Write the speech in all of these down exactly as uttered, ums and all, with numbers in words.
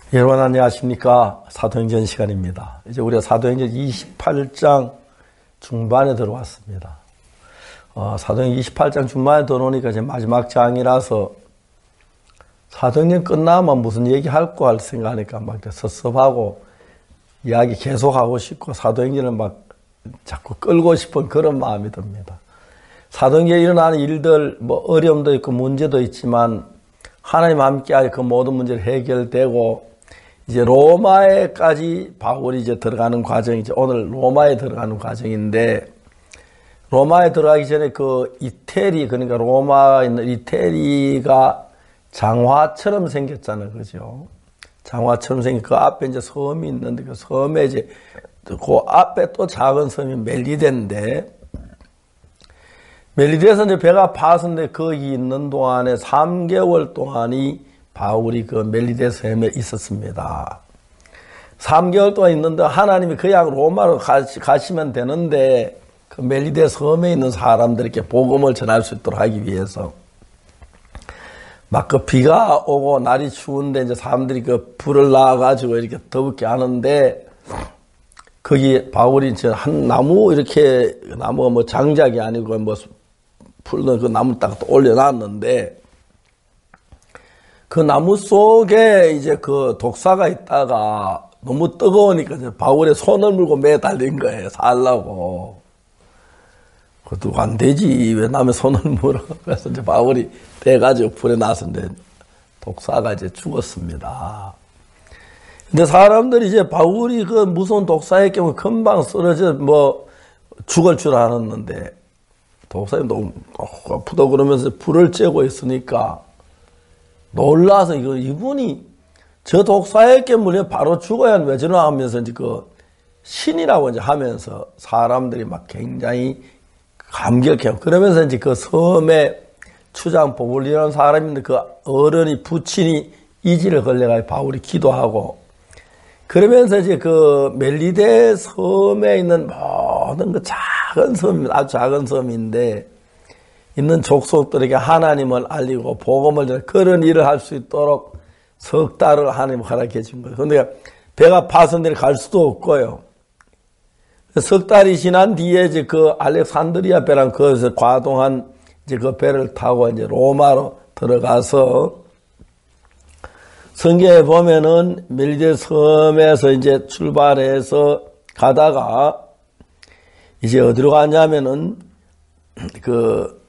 여러분 안녕하십니까? 사도행전 시간입니다. 이제 우리가 사도행전 이십팔 장 중반에 들어왔습니다. 어, 사도행전 이십팔 장 중반에 들어오니까 이제 마지막 장이라서 사도행전 끝나면 무슨 얘기 할거 할 생각하니까 막 섭섭하고 이야기 계속하고 싶고 사도행전을 막 자꾸 끌고 싶은 그런 마음이 듭니다. 사도행전에 일어나는 일들, 뭐 어려움도 있고 문제도 있지만 하나님 함께하여 그 모든 문제를 해결되고 이제 로마에까지 바울이 이제 들어가는 과정이죠. 오늘 로마에 들어가는 과정인데 로마에 들어가기 전에 그 이태리, 그러니까 로마에 있는 이태리가 장화처럼 생겼잖아요. 그죠? 장화처럼 생긴 그 앞에 이제 섬이 있는데 그 섬에 이제 그 앞에 또 작은 섬이 멜리데인데 멜리데에서 이제 배가 파선데 거기 있는 동안에 삼 개월 동안이 바울이 그 멜리데 섬에 있었습니다. 삼 개월 동안 있는데 하나님이 그냥 로마로 가시, 가시면 되는데 그 멜리데 섬에 있는 사람들에게 복음을 전할 수 있도록 하기 위해서 막 그 비가 오고 날이 추운데 이제 사람들이 그 불을 놔가지고 이렇게 더럽게 하는데 거기 바울이 이제 한 나무 이렇게 나무가 뭐 장작이 아니고 뭐 풀는 그 나무 딱 올려놨는데 그 나무 속에 이제 그 독사가 있다가 너무 뜨거우니까 이제 바울의 손을 물고 매달린 거예요. 살라고. 그것도 안 되지. 왜 남의 손을 물어. 그래서 이제 바울이 돼가지고 불에 나섰는데 독사가 이제 죽었습니다. 근데 사람들이 이제 바울이 그 무서운 독사의 경우 금방 쓰러져 뭐 죽을 줄 알았는데 독사님 너무 아프다 그러면서 불을 쬐고 있으니까 놀라서 이거 이분이 저 독사에게 물려 바로 죽어야 왜 저러나 하면서 이제 그 신이라고 이제 하면서 사람들이 막 굉장히 감격해요. 그러면서 이제 그 섬에 추장 보블리라는 사람인데 그 어른이 부친이 이지를 걸려가지고 바울이 기도하고 그러면서 이제 그 멜리데 섬에 있는 모든 그 작은 섬입니다. 아주 작은 섬인데 있는 족속들에게 하나님을 알리고 복음을 전해 그런 일을 할 수 있도록 석 달을 하나님 허락해 준 거예요. 그런데 배가 파선대로 갈 수도 없고요. 석 달이 지난 뒤에 이제 그 알렉산드리아 배랑 거기서 과동한 이제 그 배를 타고 이제 로마로 들어가서 성경에 보면은 멜리데 섬에서 이제 출발해서 가다가 이제 어디로 가냐면은 그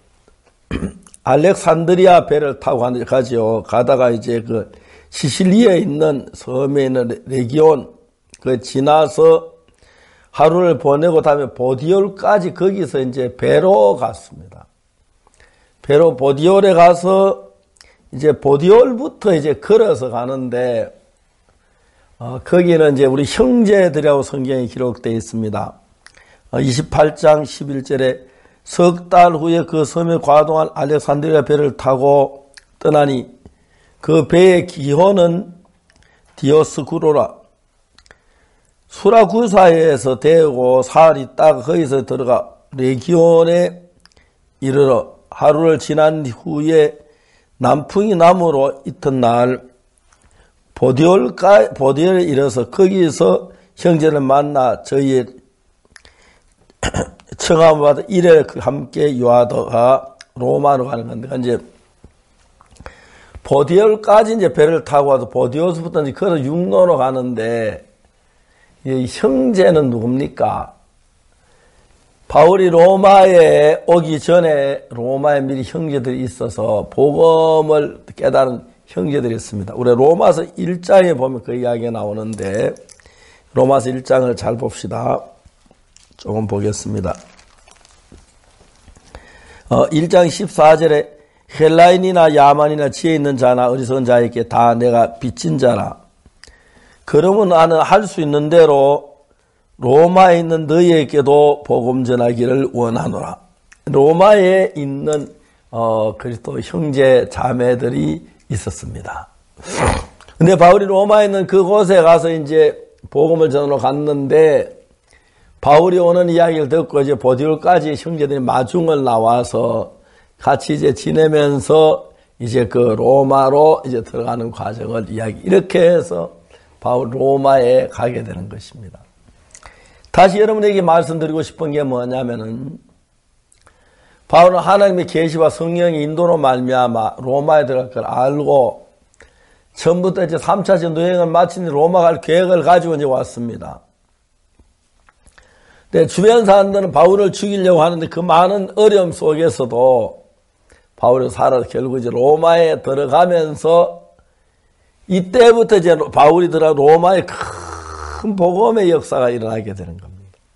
알렉산드리아 배를 타고 가죠. 가다가 이제 그 시실리에 있는 섬에 있는 레기온 그 지나서 하루를 보내고 다음에 보디올까지 거기서 이제 배로 갔습니다. 배로 보디올에 가서 이제 보디올부터 이제 걸어서 가는데 어, 거기는 이제 우리 형제들이라고 성경에 기록되어 있습니다. 어, 이십팔 장 십일 절에 석 달 후에 그 섬에 과동한 알렉산드리아 배를 타고 떠나니 그 배의 기호는 디오스쿠로라. 수라쿠사에서 대고 사흘 있다가 거기서 들어가 레기온에 이르러 하루를 지난 후에 남풍이 남으로 이튿날 보디올가, 보디올에 이르러서 거기서 형제를 만나 저희의 청함을 받아 이래 함께 유하다가 로마로 가는 건데, 이제, 보디올까지 이제 배를 타고 와서 보디올서부터 이제 걸어 육로로 가는데, 이 형제는 누굽니까? 바울이 로마에 오기 전에 로마에 미리 형제들이 있어서 복음을 깨달은 형제들이 있습니다. 우리 로마서 일 장에 보면 그 이야기가 나오는데, 로마서 일 장을 잘 봅시다. 조금 보겠습니다. 어, 일 장 십사 절에 헬라인이나 야만이나 지혜 있는 자나 어리석은 자에게 다 내가 빚진 자라. 그러면 나는 할 수 있는 대로 로마에 있는 너희에게도 복음 전하기를 원하노라. 로마에 있는 어, 그리스도 형제 자매들이 있었습니다. 근데 바울이 로마에 있는 그곳에 가서 이제 복음을 전하러 갔는데 바울이 오는 이야기를 듣고 이제 보디올까지 형제들이 마중을 나와서 같이 이제 지내면서 이제 그 로마로 이제 들어가는 과정을 이야기, 이렇게 해서 바울 로마에 가게 되는 것입니다. 다시 여러분에게 말씀드리고 싶은 게 뭐냐면은 바울은 하나님의 계시와 성령의 인도로 말미암아 로마에 들어갈 걸 알고 처음부터 이제 삼 차 전도여행을 마친 로마 갈 계획을 가지고 이제 왔습니다. 근데 주변 사람들은 바울을 죽이려고 하는데 그 많은 어려움 속에서도 바울이 살아서 결국 이제 로마에 들어가면서 이때부터 이제 바울이 들어가 로마에 큰 복음의 역사가 일어나게 되는 겁니다.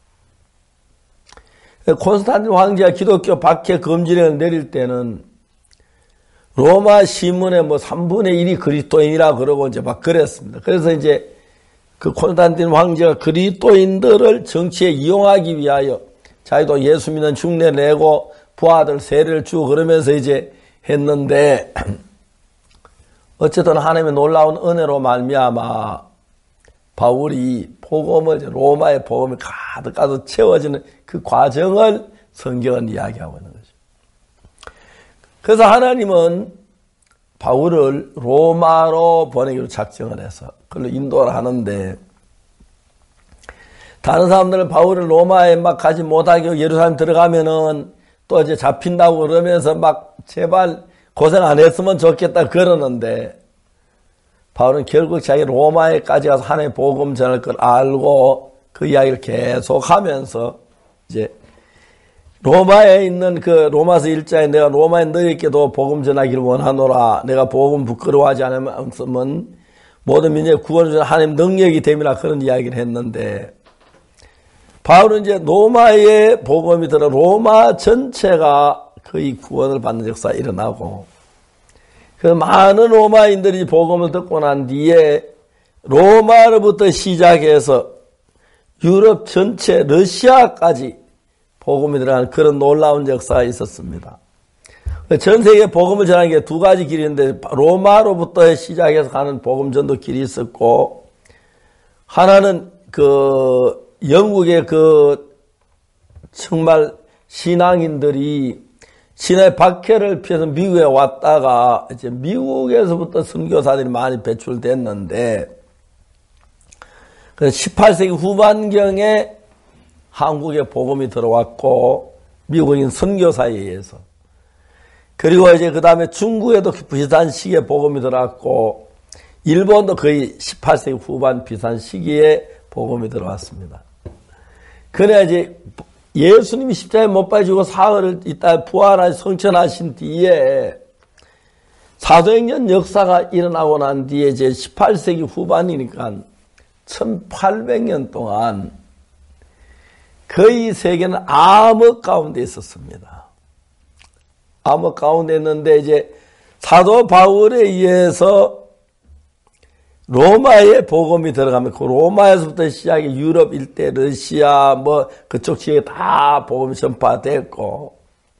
콘스탄틴 황제가 기독교 박해 금지령을 내릴 때는 로마 신문의 뭐 삼분의 일이 그리스도인이라 그러고 이제 막 그랬습니다. 그래서 이제 그 콘스탄틴 황제가 그리스도인들을 정치에 이용하기 위하여 자기도 예수 믿는 흉내 내고 부하들 세례를 주고 그러면서 이제 했는데 어쨌든 하나님의 놀라운 은혜로 말미암아 바울이 복음을 로마의 복음이 가득 가득 채워지는 그 과정을 성경은 이야기하고 있는 거죠. 그래서 하나님은 바울을 로마로 보내기로 작정을 해서 그걸로 인도를 하는데 다른 사람들은 바울을 로마에 막 가지 못하게 예루살렘 들어가면은 또 이제 잡힌다고 그러면서 막 제발 고생 안 했으면 좋겠다 그러는데 바울은 결국 자기 로마에까지 가서 하나님의 복음 전할 걸 알고 그 이야기를 계속하면서 이제 로마에 있는 그 로마서 일 장에 내가 로마에 너희에게도 복음 전하기를 원하노라. 내가 복음 부끄러워하지 않으면 모든 민족의 구원을 주는 하나님 능력이 됨이라 그런 이야기를 했는데 바울은 이제 로마의 복음이 들어 로마 전체가 거의 구원을 받는 역사가 일어나고 그 많은 로마인들이 복음을 듣고 난 뒤에 로마로부터 시작해서 유럽 전체 러시아까지 복음이 들어가는 그런 놀라운 역사가 있었습니다. 전 세계에 복음을 전하는 게 두 가지 길이 있는데 로마로부터 시작해서 가는 복음 전도 길이 있었고 하나는 그 영국의 그 정말 신앙인들이 신의 박해를 피해서 미국에 왔다가 이제 미국에서부터 선교사들이 많이 배출됐는데 십팔 세기 후반경에 한국에 복음이 들어왔고 미국인 선교사에 의해서 그리고 이제 그 다음에 중국에도 비슷한 시기에 복음이 들어왔고 일본도 거의 십팔 세기 후반 비슷한 시기에 복음이 들어왔습니다. 그래야 이제 예수님이 십자가에 못 박히시고 사흘을 있다 부활하시 성천하신 뒤에 사도행전 역사가 일어나고 난 뒤에 이제 십팔 세기 후반이니까 천팔백 년 동안 거의 세계는 암흑 가운데 있었습니다. 암흑 가운데 있는데 이제 사도 바울에 의해서 로마에 복음이 들어가면 그 로마에서부터 시작해 유럽 일대 러시아 뭐 그쪽 지역에 다 복음이 전파됐고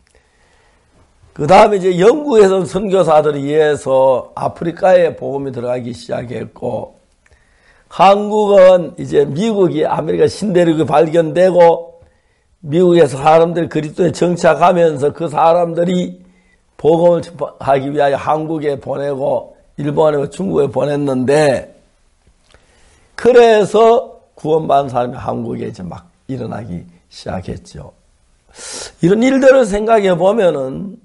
그 다음에 이제 영국에서 선교사들에 의해서 아프리카에 복음이 들어가기 시작했고 한국은 이제 미국이 아메리카 신대륙이 발견되고 미국에서 사람들이 그리스도에 정착하면서 그 사람들이 복음을 전파하기 위하여 한국에 보내고 일본에 중국에 보냈는데 그래서 구원받은 사람이 한국에 이제 막 일어나기 시작했죠. 이런 일들을 생각해 보면은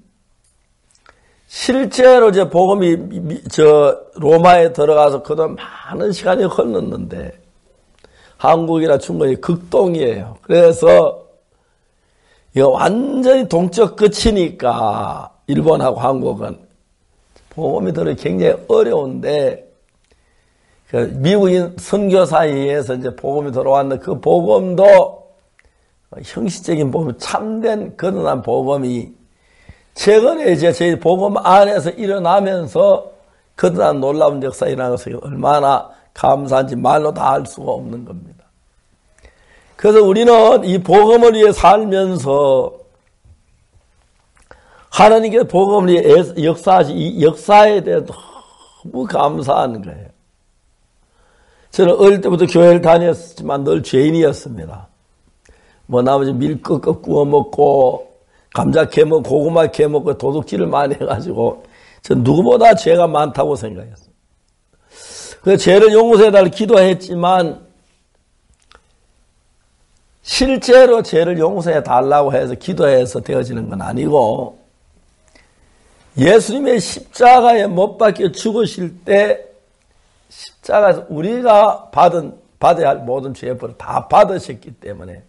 실제로 이제 복음이 저 로마에 들어가서 그동안 많은 시간이 흘렀는데 한국이나 중국이 극동이에요. 그래서 이거 완전히 동쪽 끝이니까 일본하고 한국은 복음이 들어가기 굉장히 어려운데 그 미국인 선교사에 의해서 이제 복음이 들어왔는데 그 복음도 형식적인 복음, 참된 거듭난 복음이 최근에 이제 저희 복음 안에서 일어나면서 거듭난 놀라운 역사 일어나는 것이 얼마나 감사한지 말로 다 할 수가 없는 겁니다. 그래서 우리는 이 복음을 위해 살면서 하나님께 복음을 위해 역사하시, 이 역사에 대해 너무 감사하는 거예요. 저는 어릴 때부터 교회를 다녔지만 늘 죄인이었습니다. 뭐 나머지 밀떡 구워 먹고 감자 캐먹고 고구마 캐먹고 도둑질을 많이 해가지고 전 누구보다 죄가 많다고 생각했어요. 그 죄를 용서해달라고 기도했지만 실제로 죄를 용서해달라고 해서 기도해서 되어지는 건 아니고 예수님의 십자가에 못 박혀 죽으실 때 십자가에서 우리가 받은 받아야 할 모든 죄의 벌을 다 받으셨기 때문에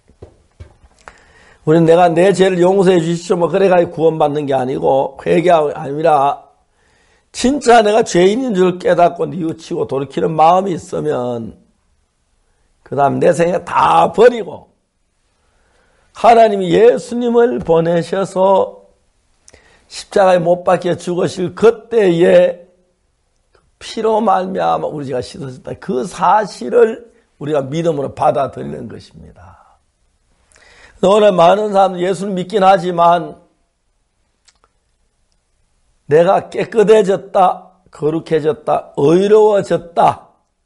우리는 내가 내 죄를 용서해 주십시오 뭐 그래가 구원받는 게 아니고 회개가 아니라 진짜 내가 죄인인 줄 깨닫고 뉘우치고 돌이키는 마음이 있으면 그 다음 내 생각 다 버리고 하나님이 예수님을 보내셔서 십자가에 못 박혀 죽으실 그때에 피로 말미암아 우리가 씻어졌다. 그 사실을 우리가 믿음으로 받아들이는 것입니다. 오늘 많은 사람들 예수를 믿긴 하지만 내가 깨끗해졌다, 거룩해졌다, 의로워졌다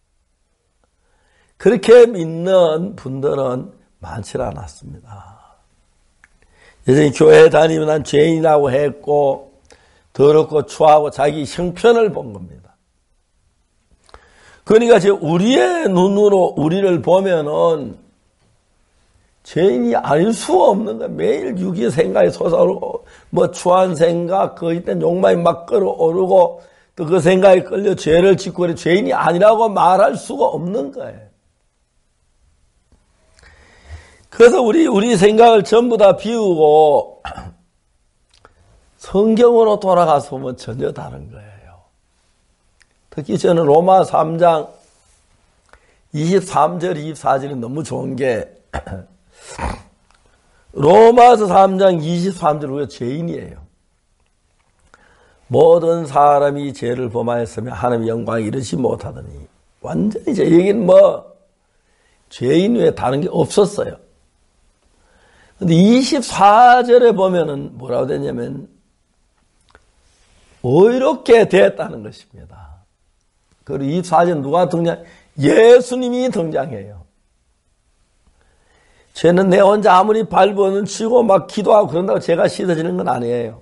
그렇게 믿는 분들은 많지 않았습니다. 여전히 교회 다니면 난 죄인이라고 했고 더럽고 추하고 자기 형편을 본 겁니다. 그러니까 이제 우리의 눈으로 우리를 보면은 죄인이 아닐 수가 없는 거야. 매일 육의 생각이 솟아오르고 뭐 추한 생각, 그일 땐 욕망이 막 끌어오르고 또 그 생각에 끌려 죄를 짓고 그래 죄인이 아니라고 말할 수가 없는 거예요. 그래서 우리 우리 생각을 전부 다 비우고 성경으로 돌아가서 보면 전혀 다른 거예요. 특히 저는 로마 삼 장 이십삼 절 이십사 절이 너무 좋은 게 로마서 삼 장 이십삼 절 우리가 죄인이에요. 모든 사람이 죄를 범하였으며 하나님의 영광에 이르지 못하더니 완전히 이제 여기는 뭐 죄인 외에 다른 게 없었어요. 근데 이십사 절에 보면은 뭐라고 되냐면 의롭게 되었다는 것입니다. 그리고 이십사 절 누가 등장? 예수님이 등장해요. 죄는 내 혼자 아무리 발버는 치고 막 기도하고 그런다고 죄가 씻어지는 건 아니에요.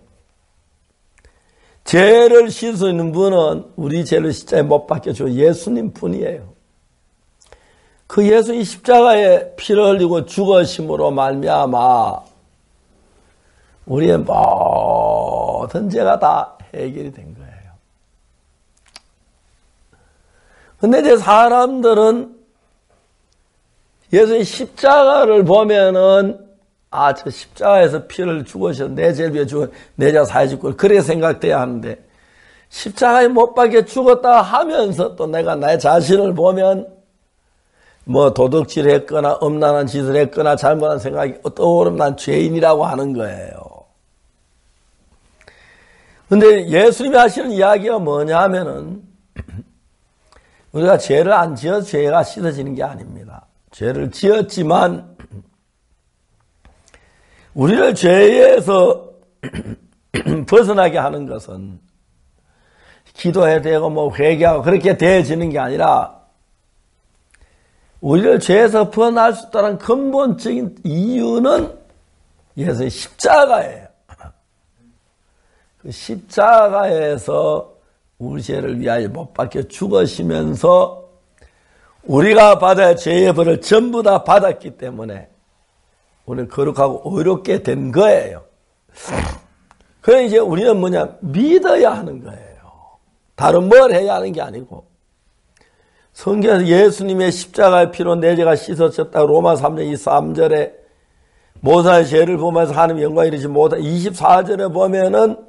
죄를 씻을 수 있는 분은 우리 죄를 십자가에 못 박혀준 예수님 뿐이에요. 그 예수님 십자가에 피를 흘리고 죽으심으로 말미암아 우리의 모든 죄가 다 해결이 된 거예요. 근데 이제 사람들은 예수님 십자가를 보면은 아, 저 십자가에서 피를 죽으셔서 내 죄를 위해 죽어 내 죄 사해줄 그래 생각돼야 하는데 십자가에 못 박혀 죽었다 하면서 또 내가 나의 자신을 보면 뭐 도둑질을 했거나 음란한 짓을 했거나 잘못한 생각이 떠오르면 난 죄인이라고 하는 거예요. 근데 예수님이 하시는 이야기가 뭐냐 하면은 우리가 죄를 안 지어서 죄가 씻어지는 게 아닙니다. 죄를 지었지만 우리를 죄에서 벗어나게 하는 것은 기도해야 되고 뭐 회개하고 그렇게 되어지는 게 아니라 우리를 죄에서 벗어날 수 있다는 근본적인 이유는 예수의 십자가예요. 그 십자가에서 우리 죄를 위하여 못 박혀 죽으시면서 우리가 받아야 할 죄의 벌을 전부 다 받았기 때문에 우리는 거룩하고 의롭게 된 거예요. 그래 이제 우리는 뭐냐 믿어야 하는 거예요. 다른 뭘 해야 하는 게 아니고 성경에서 예수님의 십자가의 피로 내 죄가 씻어졌다 로마 삼 장 이십삼 절에 모사의 죄를 보면서 하나님의 영광에 이르지 못하 이십사 절에 보면은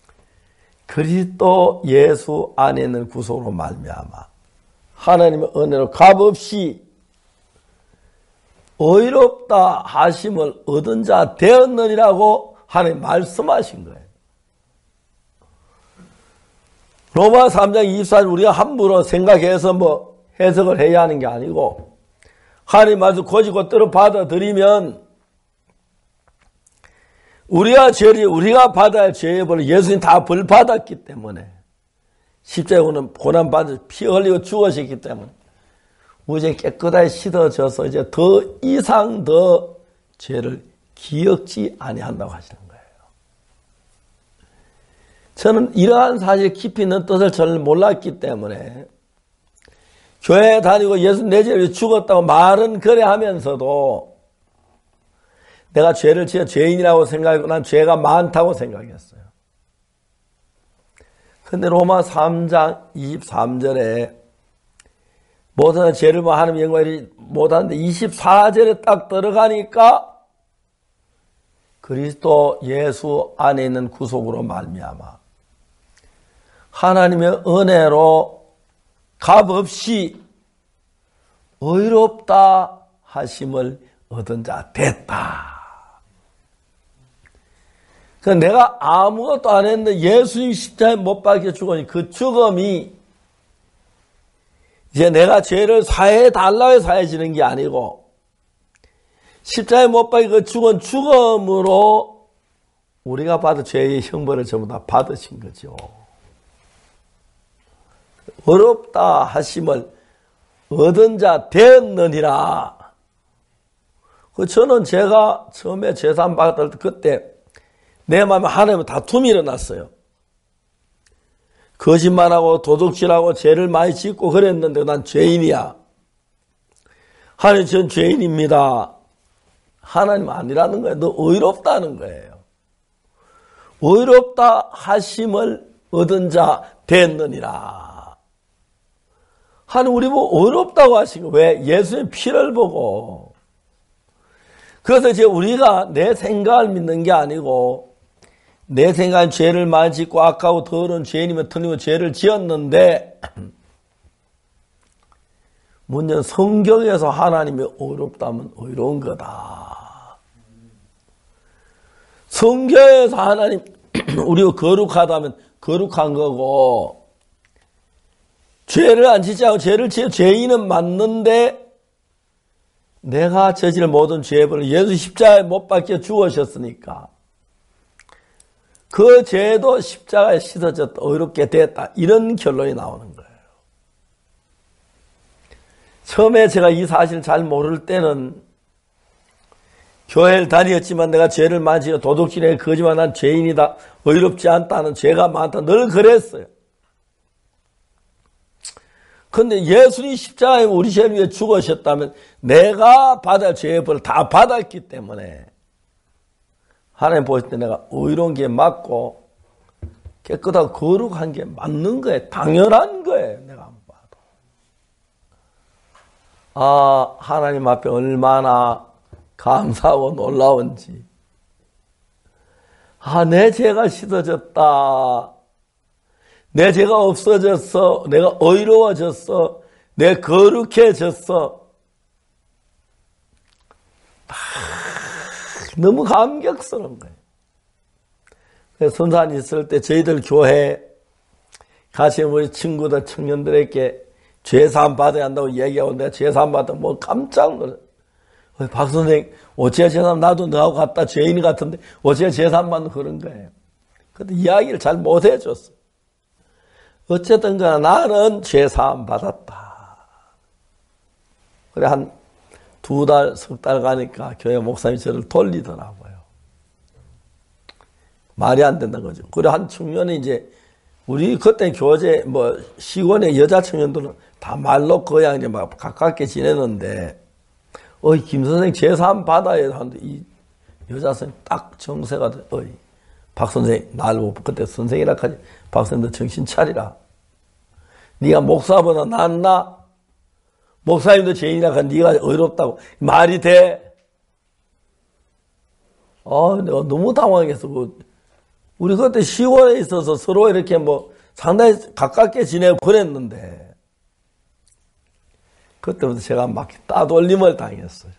그리스도 예수 안에 있는 구속으로 말미암아 하나님의 은혜로 값없이 의롭다 하심을 얻은 자 되었느니라고 하나님 말씀하신 거예요. 로마 삼 장 이십사 절 우리가 함부로 생각해서 뭐 해석을 해야 하는 게 아니고 하나님 말씀 고지고대로 받아들이면 우리가 죄를 우리가 받아야 할 죄의 벌을 예수님 다 벌 받았기 때문에 십자가는 고난 받아 피 흘리고 죽으셨기 때문에 우리 이제 깨끗하게 씻어져서 이제 더 이상 더 죄를 기억지 아니한다고 하시는 거예요. 저는 이러한 사실 깊이 있는 뜻을 잘 몰랐기 때문에 교회 다니고 예수 내 죄를 죽었다고 말은 그래 하면서도 내가 죄를 지어 죄인이라고 생각하고 난 죄가 많다고 생각했어요. 근데 로마 삼 장 이십삼 절에 모든 죄를 뭐 하나님 영광이 못하는데 이십사 절에 딱 들어가니까 그리스도 예수 안에 있는 구속으로 말미암아 하나님의 은혜로 값없이 의롭다 하심을 얻은 자 됐다. 그 내가 아무것도 안 했는데 예수님 십자가에 못 박혀 죽으니 그 죽음이 이제 내가 죄를 사해 달라고 해서 사해지는 게 아니고 십자가에 못 박혀 그 죽은 죽음으로 우리가 받은 죄의 형벌을 전부 다 받으신 거죠. 어렵다 하심을 얻은 자 되었느니라. 그 저는 제가 처음에 제사 받을 때 그때 내 마음에 하나님과 다툼이 일어났어요. 거짓말하고 도둑질하고 죄를 많이 짓고 그랬는데 난 죄인이야. 하나님 전 죄인입니다. 하나님 아니라는 거예요. 너 의롭다는 거예요. 의롭다 하심을 얻은 자 됐느니라. 하나님 우리 보고 의롭다고 하신 거 왜? 예수의 피를 보고. 그래서 이제 우리가 내 생각을 믿는 게 아니고 내 생각은 죄를 많이 짓고 악하고 더러운 죄인이면 틀리고 죄를 지었는데 문제는 성경에서 하나님이 의롭다면 의로운 거다. 성경에서 하나님 우리가 거룩하다면 거룩한 거고 죄를 안 짓지 않고 죄를 지어 죄인은 맞는데 내가 저질 모든 죄를 예수 십자가에 못 박혀 죽으셨으니까 그 죄도 십자가에 씻어졌다 의롭게 됐다 이런 결론이 나오는 거예요. 처음에 제가 이 사실을 잘 모를 때는 교회를 다녔지만 내가 죄를 많이 지어 도둑질해 거짓말 난 죄인이다 의롭지 않다는 죄가 많다 늘 그랬어요. 그런데 예수님 십자가에 우리 죄를 위해 죽으셨다면 내가 받을 죄의 벌을 다 받았기 때문에 하나님 보실 때 내가 의로운 게 맞고 깨끗하고 거룩한 게 맞는 거예요. 당연한 거예요. 내가 안 봐도. 아, 하나님 앞에 얼마나 감사하고 놀라운지. 아, 내 죄가 씻어졌다. 내 죄가 없어졌어. 내가 의로워졌어. 내가 거룩해졌어. 아, 너무 감격스러운 거예요. 그래서 선산이 있을 때 저희들 교회 같이 우리 친구들 청년들에게 죄사함 받아야 한다고 얘기하고 내가 죄사함 받으면 뭐 깜짝 놀라요. 박 선생님 어째 죄사함 나도 너하고 같다 죄인 같은데 어째 죄사함 받는 그런 거예요. 근데 이야기를 잘 못 해줬어. 어쨌든 간에 나는 죄사함 받았다. 그래 한 두 달, 석 달 가니까 교회 목사님이 저를 돌리더라고요. 말이 안 된다는 거죠. 그래 한 청년이 이제 우리 그때 교제 뭐 시골의 여자 청년들은 다 말로 거야 이제 막 가깝게 지내는데 어이 김 선생 제사함 받아야 하는데 이 여자 선생 딱 정세가 돼. 어이 박 선생 날 보고 그때 선생이라 하지 박 선생 너 정신 차리라. 네가 목사보다 낫나? 목사님도 죄인이라 하니 네가 의롭다고 말이 돼? 아, 내가 너무 당황해서 우리 그때 시골에 있어서 서로 이렇게 뭐 상당히 가깝게 지내고 그랬는데 그때부터 제가 막 따돌림을 당했어요.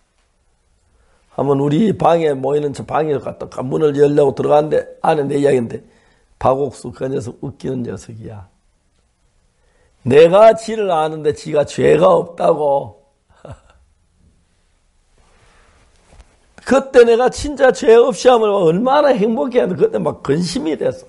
한번 우리 방에 모이는 저 방에 갔다 문을 열려고 들어갔는데 안에 내 이야기인데 박옥수 그 녀석 웃기는 녀석이야. 내가 지를 아는데 지가 죄가 없다고. 그때 내가 진짜 죄 없이 하면 얼마나 행복해하는데 그때 막 근심이 됐어.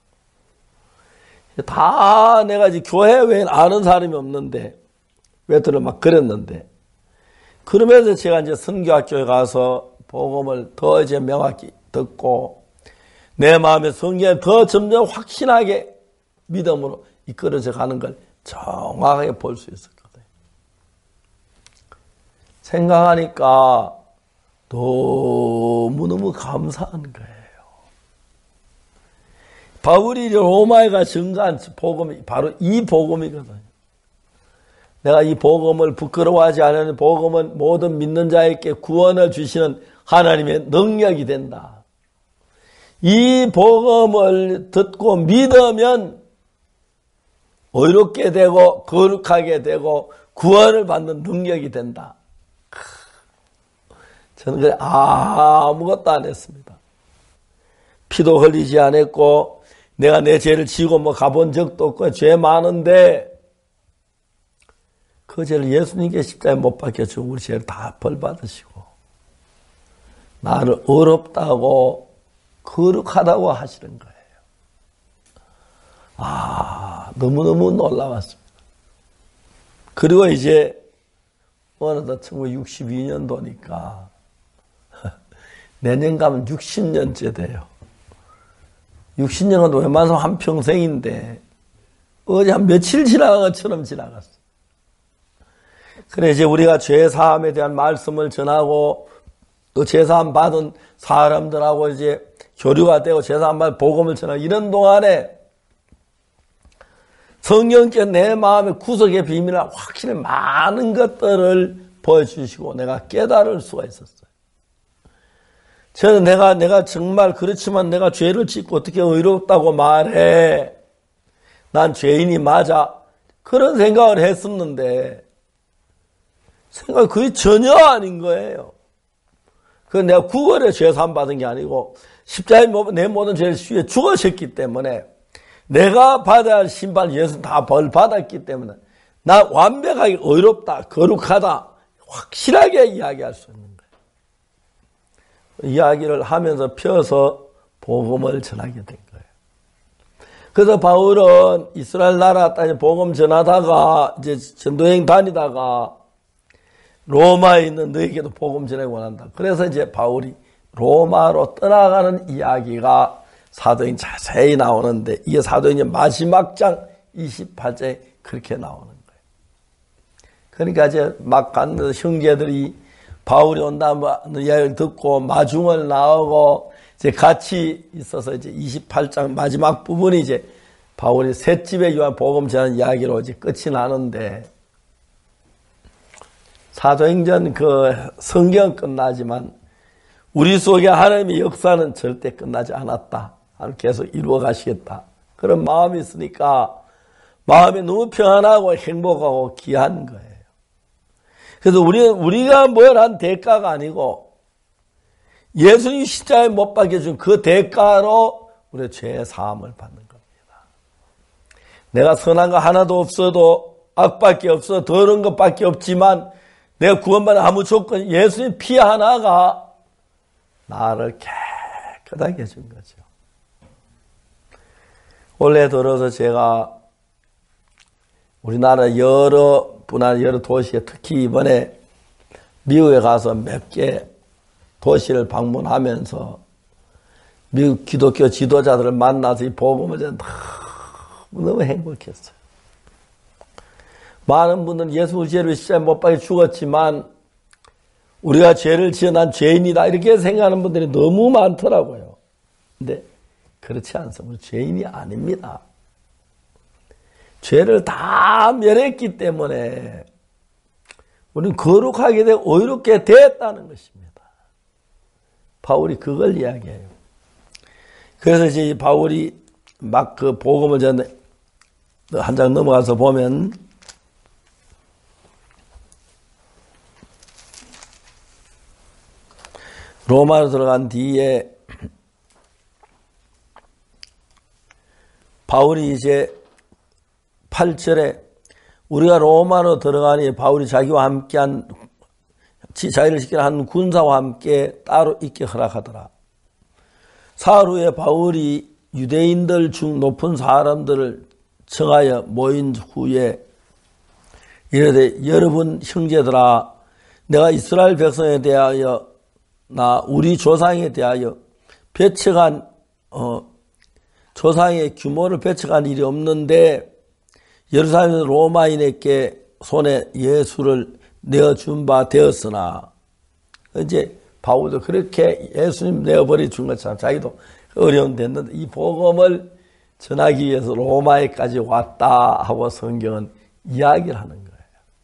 다 내가 이제 교회 외엔 아는 사람이 없는데 외톨이 막 그랬는데 그러면서 제가 이제 선교학교에 가서 복음을 더 이제 명확히 듣고 내 마음에 성경에 더 점점 확신하게 믿음으로 이끌어져 가는 걸 정확하게 볼 수 있을 것. 생각하니까 너무너무 감사한 거예요. 바울이 로마에 가 증거한 복음이 바로 이 복음이거든요. 내가 이 복음을 부끄러워하지 않는 복음은 모든 믿는 자에게 구원을 주시는 하나님의 능력이 된다. 이 복음을 듣고 믿으면 의롭게 되고 거룩하게 되고 구원을 받는 능력이 된다. 저는 그래 아무것도 안 했습니다. 피도 흘리지 않았고 내가 내 죄를 지고 뭐 가본 적도 없고 죄 많은데 그 죄를 예수님께 십자가에 못 박혀주고 우리 죄를 다 벌 받으시고 나를 어렵다고 거룩하다고 하시는 거예요. 아, 너무너무 놀라웠습니다. 그리고 이제 어느덧 천구백육십이 년도니까 내년 가면 육십 년째 돼요. 육십 년은 웬만하면 한평생인데 어제 한 며칠 지나간 것처럼 지나갔어요. 그래 이제 우리가 죄사함에 대한 말씀을 전하고 또 죄사함 받은 사람들하고 이제 교류가 되고 죄사함 받은 복음을 전하고 이런 동안에 성령께 내 마음의 구석의 비밀을 확실히 많은 것들을 보여주시고 내가 깨달을 수가 있었어요. 저는 내가 내가 정말 그렇지만 내가 죄를 짓고 어떻게 의롭다고 말해. 난 죄인이 맞아. 그런 생각을 했었는데 생각이 그게 전혀 아닌 거예요. 그 내가 구걸에 죄사함 받은 게 아니고 십자가에 내 모든 죄를 위해 죽으셨기 때문에 내가 받아야 할 신발 예수 다 벌 받았기 때문에 나 완벽하게 의롭다, 거룩하다 확실하게 이야기할 수 있는 거예요. 이야기를 하면서 펴서 복음을 전하게 된 거예요. 그래서 바울은 이스라엘 나라 땅에 복음 전하다가 이제 전도여행 다니다가 로마에 있는 너에게도 복음 전하기 원한다. 그래서 이제 바울이 로마로 떠나가는 이야기가 사도행 자세히 나오는데 이게 사도행전 마지막 장 이십팔 장에 그렇게 나오는 거예요. 그러니까 이제 막 갔는데 형제들이 바울이 온다는 이야기를 듣고 마중을 나오고 이제 같이 있어서 이제 이십팔 장 마지막 부분이 이제 바울이 셋집에 요한 복음 전하는 이야기로 이제 끝이 나는데 사도행전 그 성경은 끝나지만 우리 속에 하나님의 역사는 절대 끝나지 않았다. 계속 이루어 가시겠다. 그런 마음이 있으니까 마음이 너무 평안하고 행복하고 귀한 거예요. 그래서 우리, 우리가 뭘 한 대가가 아니고 예수님 십자가에 못 박혀준 그 대가로 우리의 죄의 사함을 받는 겁니다. 내가 선한 거 하나도 없어도 악밖에 없어 더러운 것밖에 없지만 내가 구원받는 아무 조건 예수님 피 하나가 나를 깨끗하게 해준 거죠. 올해 들어서 제가 우리나라 여러 분한 여러 도시에 특히 이번에 미국에 가서 몇 개 도시를 방문하면서 미국 기독교 지도자들을 만나서 이 복음을 전해 너무 행복했어요. 많은 분들은 예수 죄를 십자가에 못 박혀 죽었지만 우리가 죄를 지어 난 죄인이다 이렇게 생각하는 분들이 너무 많더라고요. 근데 그렇지 않습니다. 죄인이 아닙니다. 죄를 다 멸했기 때문에 우리는 거룩하게 되고 의롭게 됐다는 것입니다. 바울이 그걸 이야기해요. 그래서 이제 바울이 막 그 복음을 전해 한 장 넘어가서 보면 로마로 들어간 뒤에 바울이 이제 팔 절에 우리가 로마로 들어가니 바울이 자기와 함께한 자기를 지키는 한 군사와 함께 따로 있게 허락하더라. 사흘 후에 바울이 유대인들 중 높은 사람들을 청하여 모인 후에 이르되 여러분 형제들아 내가 이스라엘 백성에 대하여 나 우리 조상에 대하여 배척한 어, 조상의 규모를 배척한 일이 없는데 예루살렘 로마인에게 손에 예수를 내어준 바 되었으나, 이제 바울도 그렇게 예수님 내어버려 준 것처럼 자기도 어려움 됐는데 이 복음을 전하기 위해서 로마에까지 왔다 하고 성경은 이야기를 하는 거예요.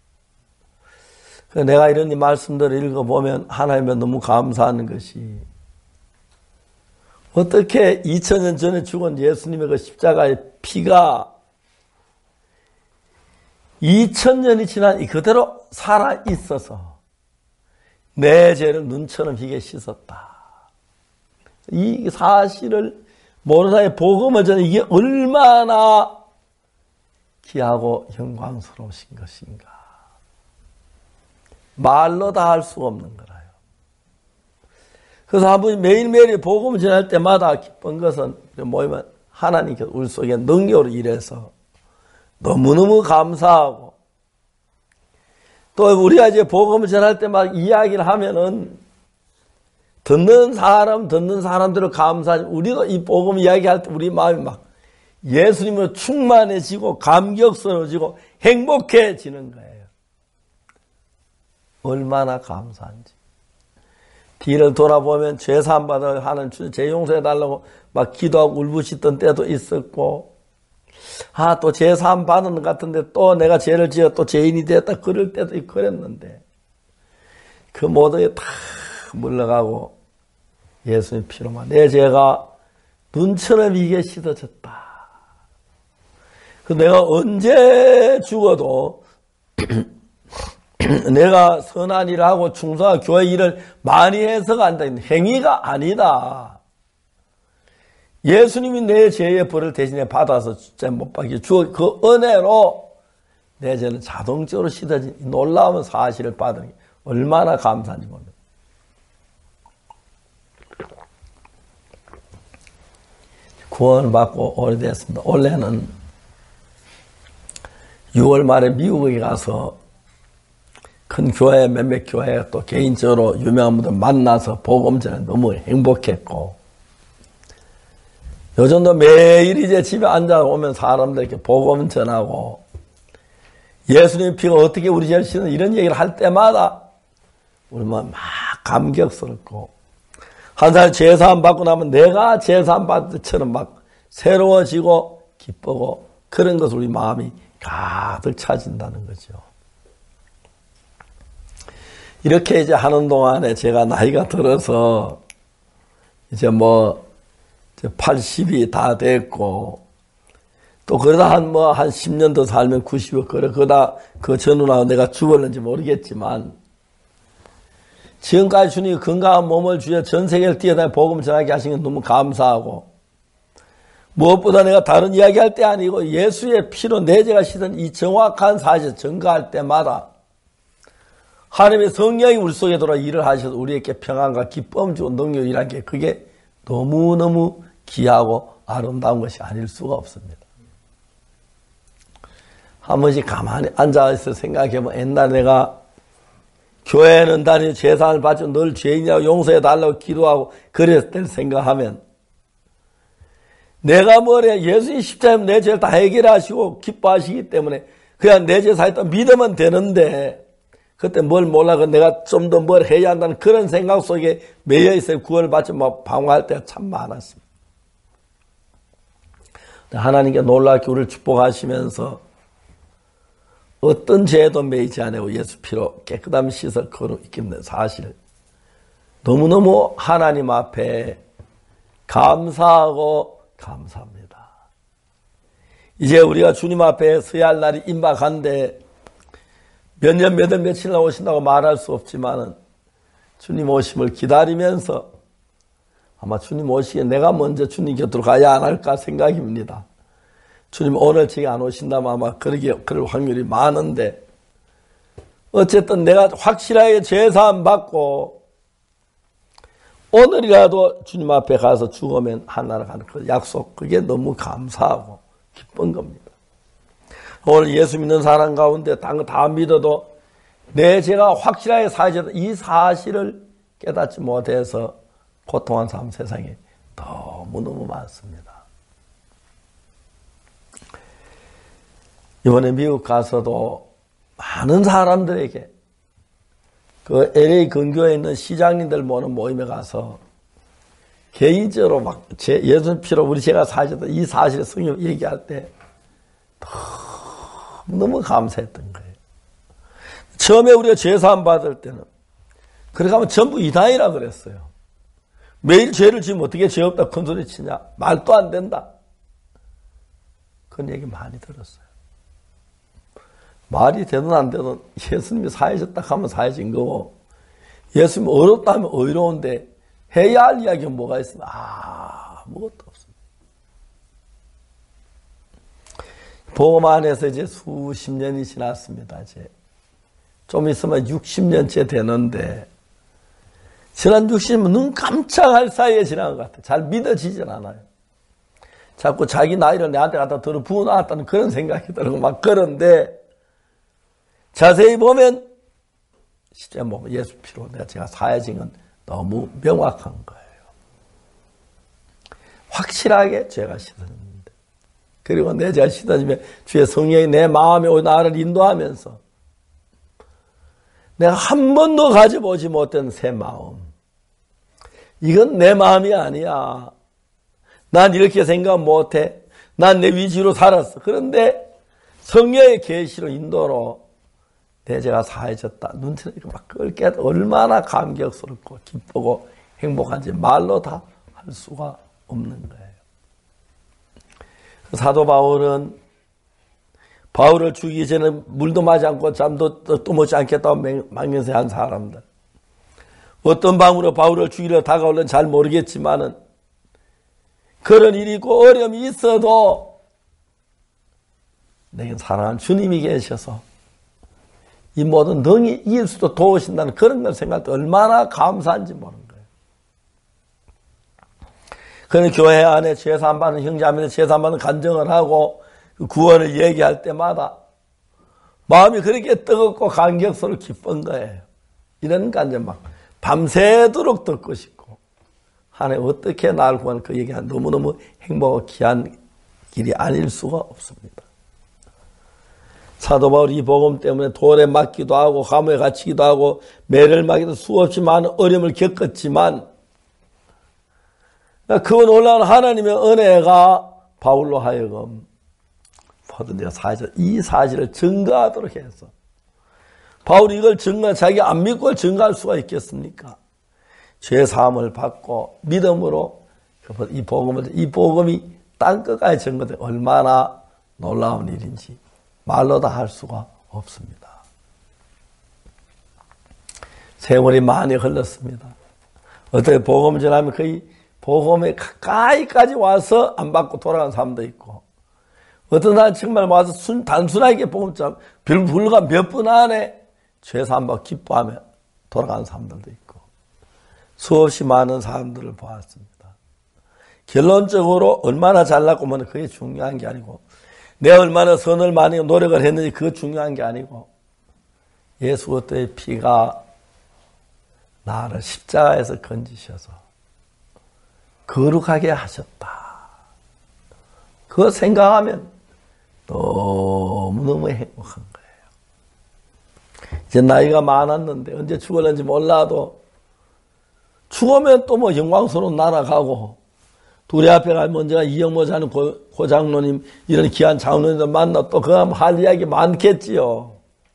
내가 이런 이 말씀들을 읽어보면 하나님께 너무 감사하는 것이, 어떻게 이천 년 전에 죽은 예수님의 그 십자가의 피가 이천 년이 지난 그대로 살아있어서 내 죄를 눈처럼 희게 씻었다. 이 사실을 모르는 사이에 복음을 전해 이게 얼마나 귀하고 영광스러우신 것인가. 말로 다 할 수가 없는 거라요. 그래서 한번 매일매일 복음을 전할 때마다 기쁜 것은 모이면 하나님께서 우리 속에 능력으로 일해서 너무너무 감사하고, 또 우리가 이제 복음을 전할 때마다 이야기를 하면은 듣는 사람, 듣는 사람들을 감사하지, 우리도 이 복음 이야기할 때 우리 마음이 막 예수님으로 충만해지고 감격스러워지고 행복해지는 거예요. 얼마나 감사한지. 뒤를 돌아보면 죄사함 받아 하는 죄 용서해달라고 막 기도하고 울부짖던 때도 있었고, 아, 또 죄사함 받는 것 같은데 또 내가 죄를 지어 또 죄인이 됐다 그럴 때도 있고 그랬는데, 그 모든 게 다 물러가고 예수님 피로만 내 죄가 눈처럼 이게 씻어졌다. 그 내가 언제 죽어도 내가 선한 일을 하고 충성하고 교회 일을 많이 해서가 아니다. 행위가 아니다. 예수님이 내 죄의 벌을 대신에 받아서 진짜 못 박혀 주어 그 은혜로 내 죄는 자동적으로 씻어진 놀라운 사실을 받은 게 얼마나 감사한지 모릅니다. 구원을 받고 오래됐습니다. 원래는 유월 말에 미국에 가서 큰 교회, 몇몇 교회, 또 개인적으로 유명한 분들 만나서 복음 전에 너무 행복했고, 요즘도 매일 이제 집에 앉아 오면 사람들에게 복음 전하고, 예수님 피가 어떻게 우리 죄를 씻는 이런 얘기를 할 때마다 우리만 막 감격스럽고, 한 사람 죄사함 받고 나면 내가 죄사함 받은 것처럼 막 새로워지고 기쁘고, 그런 것을 우리 마음이 가득 차진다는 거죠. 이렇게 이제 하는 동안에 제가 나이가 들어서 이제 뭐 팔십이 다 됐고, 또 그러다 한 뭐 한 십 년 더 살면 구십이, 그래 그러다 그 전후나 내가 죽었는지 모르겠지만, 지금까지 주님이 건강한 몸을 주여 전 세계를 뛰어다니 복음 전하게 하신 건 너무 감사하고, 무엇보다 내가 다른 이야기할 때 아니고 예수의 피로 내 죄가 씻은 이 정확한 사실 증거할 때마다 하나님의 성령이 우리 속에 들어와 일을 하셔서 우리에게 평안과 기쁨 주고 능력을 일한 게, 그게 너무너무 귀하고 아름다운 것이 아닐 수가 없습니다. 한 번씩 가만히 앉아있어 생각해보면, 옛날에 내가 교회는 다니고 제사를 받고 늘 죄인이라고 용서해달라고 기도하고 그랬을 때 생각하면, 내가 뭐래, 예수님 십자가에 내 죄를 다 해결하시고 기뻐하시기 때문에 그냥 내 죄 사했다 믿으면 되는데, 그때 뭘 몰라서 내가 좀 더 뭘 해야 한다는 그런 생각 속에 매여 있어요. 구원을 받지 뭐 방황할 때가 참 많았습니다. 하나님께 놀랍게 우리를 축복하시면서 어떤 죄도 매이지 않고 예수 피로 깨끗함 씻어 거룩했는 사실, 너무너무 하나님 앞에 감사하고 감사합니다. 이제 우리가 주님 앞에 서야 할 날이 임박한데, 몇 년, 몇 월, 며칠 나 오신다고 말할 수 없지만은, 주님 오심을 기다리면서 아마 주님 오시기에 내가 먼저 주님 곁으로 가야 안 할까 생각입니다. 주님 오늘 저기 안 오신다면 아마 그러게, 그럴 확률이 많은데, 어쨌든 내가 확실하게 죄사함 받고, 오늘이라도 주님 앞에 가서 죽으면 하나를 가는 그 약속, 그게 너무 감사하고 기쁜 겁니다. 오늘 예수 믿는 사람 가운데 딴 거 다 믿어도 내 죄가 확실하게 사해졌다, 이 사실을 깨닫지 못해서 고통한 사람 세상에 너무너무 많습니다. 이번에 미국 가서도 많은 사람들에게 그 엘에이 근교에 있는 시장님들 모는 모임에 가서 개인적으로 막 제 예수님 피로 우리 제가 사셨던 이 사실을 성경 얘기할 때 너무 감사했던 거예요. 처음에 우리가 죄사함 받을 때는 그렇게 하면 전부 이단이라 그랬어요. 매일 죄를 지으면 어떻게 죄 없다 큰 소리 치냐. 말도 안 된다. 그런 얘기 많이 들었어요. 말이 되든 안 되든 예수님이 사해졌다 하면 사해진 거고 예수님이 어렵다 하면 어려운데 해야 할 이야기가 뭐가 있으면 아무것도 없습니다. 복음 안에서 이제 수십 년이 지났습니다. 이제 좀 있으면 육십 년째 되는데 지난 육십 년 눈 깜짝할 사이에 지난 것 같아요. 잘 믿어지진 않아요. 자꾸 자기 나이를 내한테 갖다 들어 부어놨다는 그런 생각이 들고 막 그런데 자세히 보면 실제 뭐 예수 피로 내가 제가 사해진 건 너무 명확한 거예요. 확실하게 죄가 씻어졌는데 그리고 내 죄가 씻어지면 주의 성령이 내 마음에 오고 나를 인도하면서 내가 한 번도 가져보지 못한 새 마음 이건 내 마음이 아니야. 난 이렇게 생각 못해. 난 내 위주로 살았어. 그런데 성령의 계시로 인도로 내 죄가 사해졌다. 눈치는 이렇게 막 끓게 얼마나 감격스럽고 기쁘고 행복한지 말로 다 할 수가 없는 거예요. 사도 바울은 바울을 죽이기 전에 물도 마지 않고 잠도 또 먹지 않겠다고 망명세한 사람들. 어떤 방으로 바울을 죽이려 다가올는 잘 모르겠지만은 그런 일이 있고 어려움이 있어도 내겐 사랑하는 주님이 계셔서 이 모든 능히 이길 수도 도우신다는 그런 걸 생각할 때 얼마나 감사한지 모르는 거예요. 그런 교회 안에 죄사함 받는 형제하면서 죄사함 받는 간증을 하고 구원을 얘기할 때마다 마음이 그렇게 뜨겁고 감격스럽고 기쁜 거예요. 이런 간증 막 밤새도록 듣고 싶고 하나님 어떻게 나를 구하는 그 얘기가 너무너무 행복하고 귀한 길이 아닐 수가 없습니다. 사도 바울이 이 복음 때문에 돌에 맞기도 하고 감옥에 갇히기도 하고 매를 맞기도 수없이 많은 어려움을 겪었지만 그 놀라운 하나님의 은혜가 바울로 하여금 모든 내가 사실 이 사실을 증거하도록 해서 바울이 이걸 증거 자기 안 믿고 증거할 수가 있겠습니까? 죄 사함을 받고 믿음으로 이 복음을 이 복음이 땅 끝까지 증거돼 얼마나 놀라운 일인지 말로 다 할 수가 없습니다. 세월이 많이 흘렀습니다. 어떻게 복음을 전하면 거의 복음에 가까이까지 와서 안 받고 돌아간 사람도 있고 어떤 사람 정말 와서 순, 단순하게 복음 전 불과 몇 분 안에 죄사함 받고 기뻐하며 돌아간 사람들도 있고 수없이 많은 사람들을 보았습니다. 결론적으로 얼마나 잘났고 뭐는 그게 중요한 게 아니고 내가 얼마나 선을 많이 노력을 했는지 그거 중요한 게 아니고 예수 그리스도의 피가 나를 십자가에서 건지셔서 거룩하게 하셨다. 그거 생각하면 너무너무 행복한 거예요. 이제 나이가 많았는데 언제 죽을는지 몰라도 죽으면 또 뭐 영광스러운 날아가고 둘이 앞에 가면 먼저 이영모 자는 고, 고장로님 이런 귀한 장로님들 만나 또 그 하면 할 이야기 많겠지요.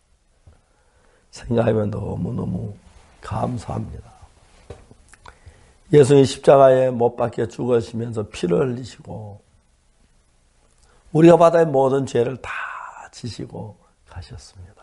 생각하면 너무너무 감사합니다. 예수님 십자가에 못 박혀 죽으시면서 피를 흘리시고 우리가 받아야 모든 죄를 다 지시고 가셨습니다.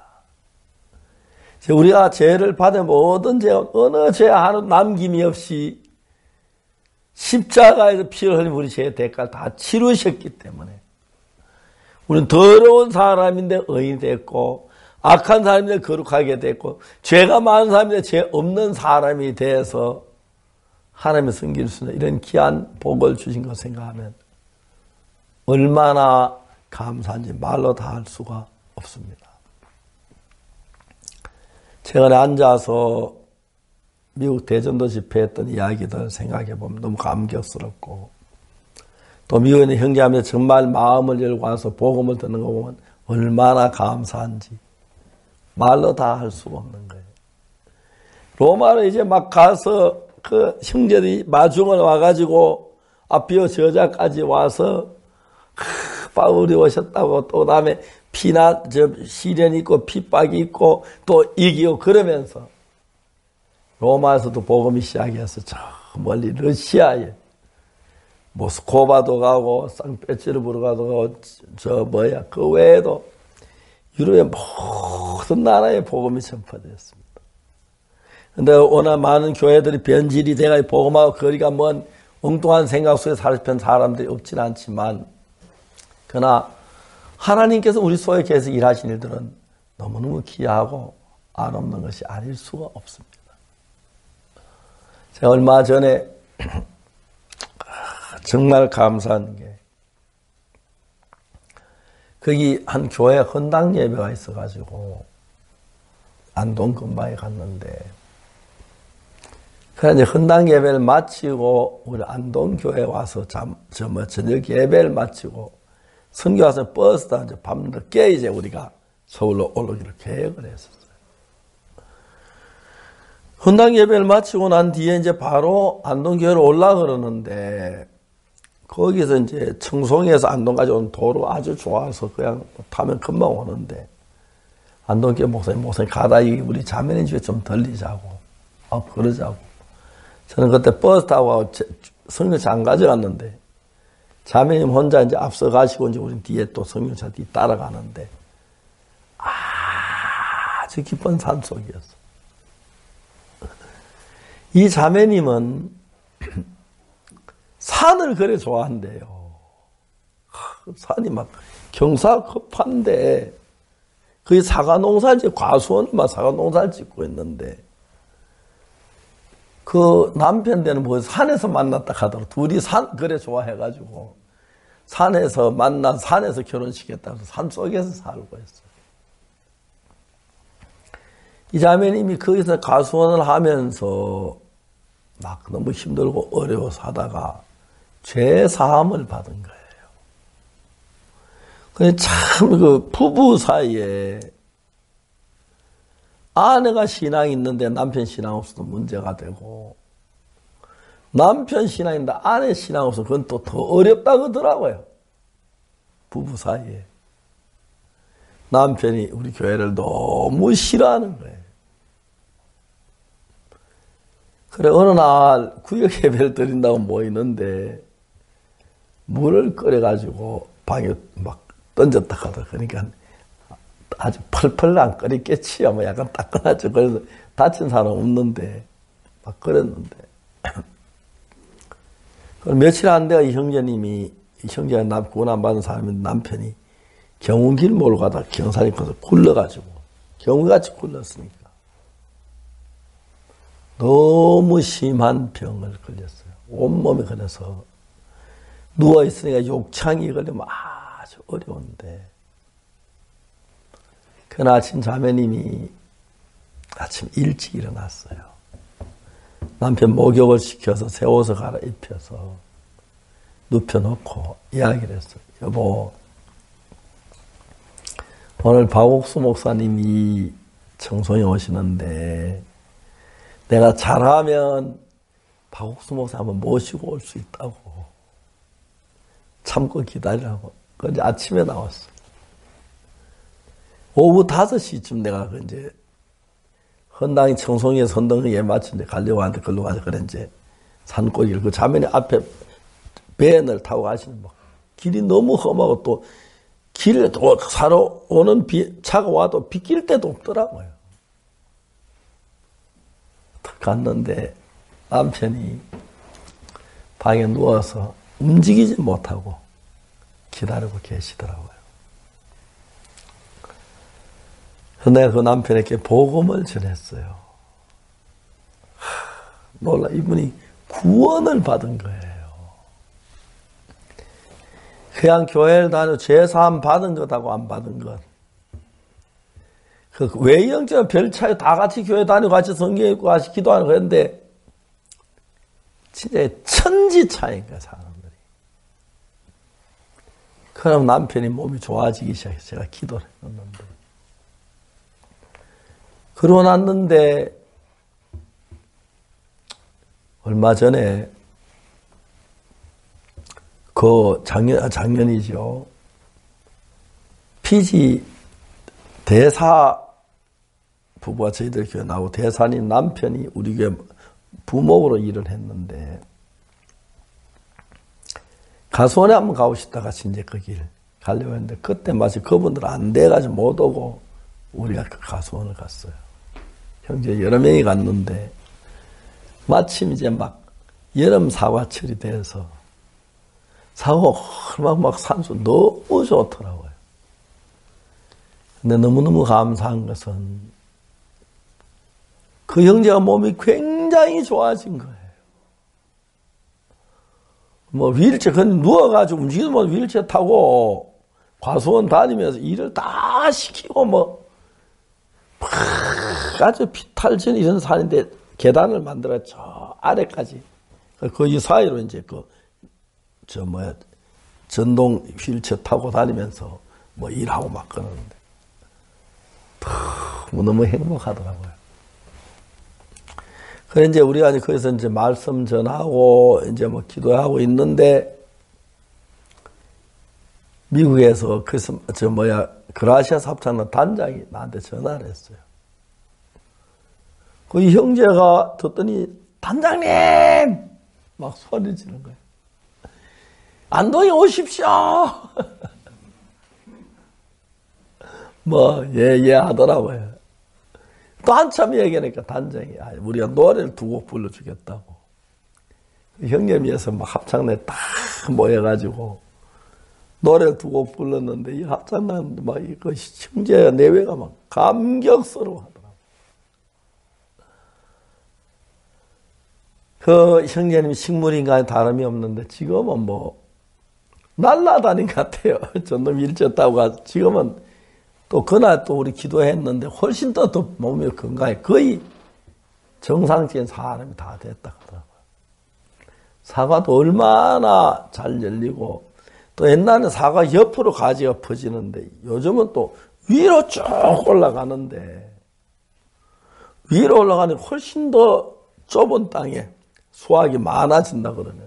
우리가 죄를 받은 모든 죄, 어느 죄 하나 남김이 없이 십자가에서 피를 흘린 우리 죄의 대가를 다 치르셨기 때문에 우리는 더러운 사람인데 의인이 됐고 악한 사람인데 거룩하게 됐고 죄가 많은 사람인데 죄 없는 사람이 돼서 하나님의 섬길 수 있는 이런 귀한 복을 주신 것 생각하면 얼마나 감사한지 말로 다 할 수가 없습니다. 최근에 앉아서 미국 대전도 집회했던 이야기들 생각해보면 너무 감격스럽고 또 미국에 있는 형제하면서 정말 마음을 열고 와서 복음을 듣는 거 보면 얼마나 감사한지 말로 다 할 수가 없는 거예요. 로마로 이제 막 가서 그 형제들이 마중을 와가지고 아비오 저자까지 와서 바울이 오셨다고 또 다음에 피나 저 시련이 있고 핍박이 있고 또 이기고 그러면서 로마에서도 복음이 시작해서 저 멀리 러시아에 모스코바도 가고 상페테르부르크도 가고 저 뭐야 그 외에도 유럽의 모든 나라에 복음이 전파되었습니다. 근데 워낙 많은 교회들이 변질이 돼가 복음하고 거리가 먼 엉뚱한 생각 속에 살펴본 사람들이 없진 않지만 그러나 하나님께서 우리 속에 계속 일하신 일들은 너무너무 귀하고 안 없는 것이 아닐 수가 없습니다. 제가 얼마 전에 정말 감사한 게 거기 한 교회 헌당 예배가 있어가지고 안동 근방에 갔는데 그래 이제 헌당 예배를 마치고 우리 안동 교회 와서 잠 저 뭐 저녁 예배를 마치고 선교 와서 버스 타고 이제 밤늦게 이제 우리가 서울로 올라오기로 계획을 했었어요. 헌당 예배를 마치고 난 뒤에 이제 바로 안동 교회로 올라 그러는데 거기서 이제 청송에서 안동까지 온 도로 아주 좋아서 그냥 타면 금방 오는데 안동교회 목사님, 목사님 가다 우리 자매님 집에 좀 들리자고, 아, 그러자고. 저는 그때 버스 타고 성경차 안 가져갔는데 자매님 혼자 이제 앞서 가시고 이제 우리 뒤에 또 성경차 뒤 따라가는데 아주 기쁜 산속이었어. 이 자매님은 산을 그래 좋아한대요. 산이 막 경사급한데 그 사과 농사를 짓고 과수원을 막 사과 농사를 짓고 있는데 그 남편 되는 뭐 산에서 만났다 하더라고. 둘이 산 그래 좋아해가지고 산에서 만나 산에서 결혼시켰다고 해서 산 속에서 살고 있어요. 이 자매님이 거기서 과수원을 하면서 막 너무 힘들고 어려워서 하다가 죄 사함을 받은 거예요. 근데 참 그 부부 사이에 아내가 신앙이 있는데 남편 신앙 없어도 문제가 되고 남편 신앙 있는데 아내 신앙 없어도 그건 또 더 어렵다고 하더라고요. 부부 사이에. 남편이 우리 교회를 너무 싫어하는 거예요. 그래 어느 날 구역 예배를 드린다고 모이는데 물을 끓여가지고 방에 막 던졌다 하더라고요. 그러니까 아주 펄펄 안 끓였겠지요. 뭐 약간 따끈하죠. 그래서 다친 사람 없는데 막 끓였는데 며칠 안 돼가 이 형제님이 이 형제가 남 구원 받은 사람이 남편이 경운길 몰고 가다가 경사리 커서 굴러가지고 경우같이 굴렀으니까 너무 심한 병을 걸렸어요. 온몸에 걸려서 누워있으니까 욕창이 걸리면 아주 어려운데 그날 아침 자매님이 아침 일찍 일어났어요. 남편 목욕을 시켜서 새 옷을 갈아입혀서 눕혀놓고 이야기를 했어요. 여보, 오늘 박옥수 목사님이 청송에 오시는데 내가 잘하면 박옥수 목사 한번 모시고 올 수 있다고 참고 기다리라고. 그런데 아침에 나왔어. 오후 다섯 시쯤 내가 그 이제 헌당이 청송에 선동에 마친데 가려고 하는데 걸로 가서 그래 이제 산골길 그 자매니 앞에 밴을 타고 가시는 막 길이 너무 험하고 또 길에 또 사러 오는 비, 차가 와도 비길 데도 없더라고요. 딱 갔는데 남편이 방에 누워서 움직이지 못하고 기다리고 계시더라고요. 내가 그 남편에게 복음을 전했어요. 하, 놀라 이분이 구원을 받은 거예요. 그냥 교회를 다니고 죄사함 받은 것하고 안 받은 것. 그 외형적인 별 차이 다 같이 교회 다니고 같이 성경 읽고 같이 기도하는 거였는데 진짜 천지 차이인 거야 사람들이. 그럼 남편이 몸이 좋아지기 시작해서 제가 기도를 했는데 그러고 났는데 얼마 전에 그 작년, 작년이죠. 피지 대사 부부가 저희들 교회 나오고 대사님 남편이 우리 교회 부목으로 일을 했는데 가수원에 한번 가고 싶다 같이 이제 그 길 가려고 했는데 그때 마치 그분들 안 돼가지고 못 오고 우리가 그 가수원을 갔어요. 형제 여러 명이 갔는데 마침 이제 막 여름 사과철이 돼서 사과 막, 막 산수 너무 좋더라고요. 근데 너무너무 감사한 것은 그 형제가 몸이 굉장히 좋아진 거예요. 뭐 휠체어, 그냥 누워가지고 움직이도 못 휠체어 타고 과수원 다니면서 일을 다 시키고 뭐 아주 피탈진 이런 산인데 계단을 만들어 저 아래까지 그 사이로 이제 그 저 뭐야 전동 휠체어 타고 다니면서 뭐 일하고 막 그러는데 너무 행복하더라고요. 그래 이제 우리가 거기서 이제 말씀 전하고 이제 뭐 기도하고 있는데 미국에서 그래서 저 뭐야 그라시아 삽창단 단장이 나한테 전화를 했어요. 그 형제가 듣더니 단장님 막 소리 지르는 거예요. 안동에 오십시오. 뭐 예예 예 하더라고요. 또 한참 얘기하니까 단장이 우리가 노래를 두 곡 불러주겠다고. 형님이어서 막 합창단에 딱 모여가지고 노래를 두 곡 불렀는데 이 합창단 막 이거 형제 내외가 막 감격스러워하더라고. 그 형제님 식물인간에 다름이 없는데 지금은 뭐 날라다닌 것 같아요. 저놈 일쳤다고 가서 지금은 또 그날 또 우리 기도했는데 훨씬 더, 더 몸이 건강해. 거의 정상적인 사람이 다 됐다 하더라고요. 사과도 얼마나 잘 열리고 또 옛날에 사과 옆으로 가지가 퍼지는데 요즘은 또 위로 쭉 올라가는데 위로 올라가니 훨씬 더 좁은 땅에 수확이 많아진다 그러면서